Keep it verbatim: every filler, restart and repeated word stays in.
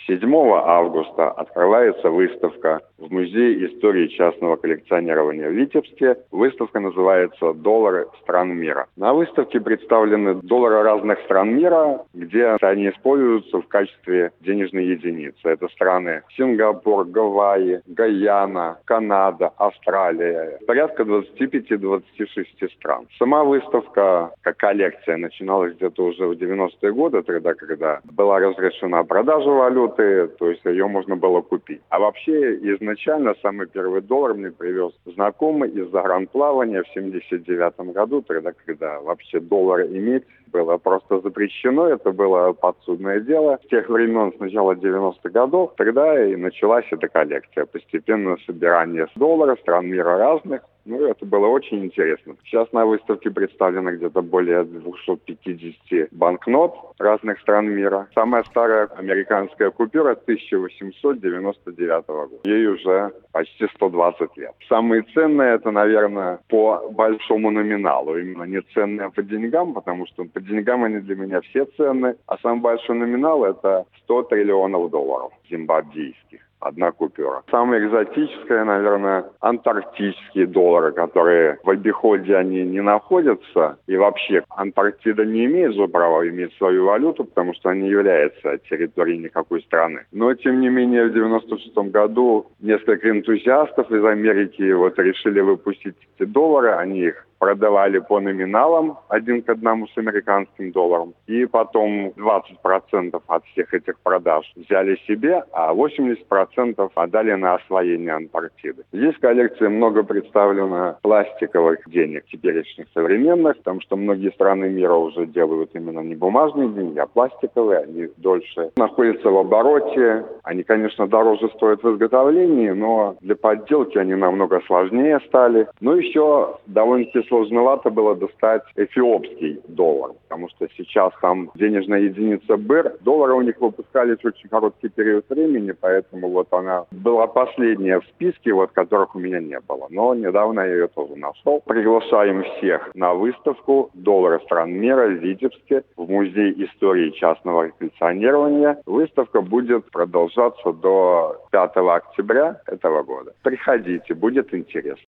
седьмого августа открывается выставка в Музее истории частного коллекционирования в Витебске. Выставка называется «Доллары стран мира». На выставке представлены доллары разных стран мира, где они используются в качестве денежной единицы. Это страны Сингапур, Гавайи, Гайана, Канада, Австралия. Порядка двадцати пяти — двадцати шести стран. Сама выставка, как коллекция, начиналась где-то уже в девяностые годы, тогда, когда была разрешена продажа валюты, то есть ее можно было купить. А вообще, изначально самый первый доллар мне привез знакомый из загранплавания в семьдесят девятом году, тогда, когда вообще доллар иметь было просто запрещено, это было подсудное дело. С тех времен, с начала девяностых годов, тогда и началась эта коллекция. Постепенно собирание долларов стран мира разных. Ну, это было очень интересно. Сейчас на выставке представлено где-то более двухсот пятидесяти банкнот разных стран мира. Самая старая американская купюра тысяча восемьсот девяносто девятого года. Ей уже почти сто двадцать лет. Самые ценные — это, наверное, по большому номиналу. Именно не ценные по деньгам, потому что по деньгам они для меня все ценны. А самый большой номинал — это сто триллионов долларов зимбабвийских. Одна купюра. Самая экзотическая, наверное, антарктические доллары, которые в обиходе они не находятся. И вообще Антарктида не имеет же права иметь свою валюту, потому что она не является территорией никакой страны. Но, тем не менее, в девяносто шестом году несколько энтузиастов из Америки вот решили выпустить эти доллары. Они их продавали по номиналам один к одному с американским долларом. И потом двадцать процентов от всех этих продаж взяли себе, а восемьдесят процентов отдали на освоение Антарктиды. Здесь в коллекции много представлено пластиковых денег, теперешних современных, потому что многие страны мира уже делают именно не бумажные деньги, а пластиковые. Они дольше находятся в обороте. Они, конечно, дороже стоят в изготовлении, но для подделки они намного сложнее стали. Но еще довольно-таки сложновато было достать эфиопский доллар, потому что сейчас там денежная единица БИР. Доллары у них выпускались очень короткий период времени, поэтому вот она была последняя в списке, вот которых у меня не было. Но недавно я ее тоже нашел. Приглашаем всех на выставку «Доллары стран мира» в Витебске в Музей истории частного коллекционирования. Выставка будет продолжаться до пятого октября этого года. Приходите, будет интересно.